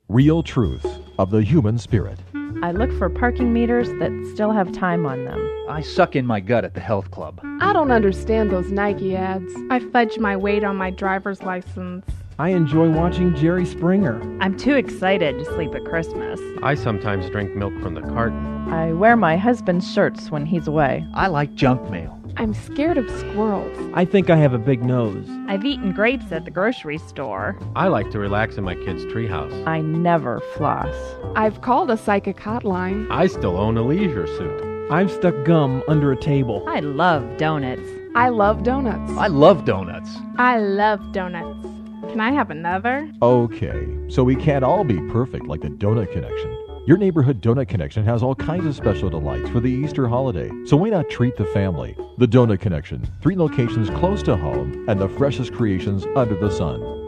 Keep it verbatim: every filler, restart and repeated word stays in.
Real truth of the human spirit. I look for parking meters that still have time on them. I suck in my gut at the health club. I don't understand those Nike ads. I fudge my weight on my driver's license. I enjoy watching Jerry Springer. I'm too excited to sleep at Christmas. I sometimes drink milk from the carton. I wear my husband's shirts when he's away. I like junk mail. I'm scared of squirrels. I think I have a big nose. I've eaten grapes at the grocery store. I like to relax in my kid's treehouse. I never floss. I've called a psychic hotline. I still own a leisure suit. I've stuck gum under a table. I love donuts. I love donuts. I love donuts. I love donuts. Can I have another? Okay, so we can't all be perfect like the Donut Connection. Your neighborhood Donut Connection has all kinds of special delights for the Easter holiday, so why not treat the family? The Donut Connection, three locations close to home and the freshest creations under the sun.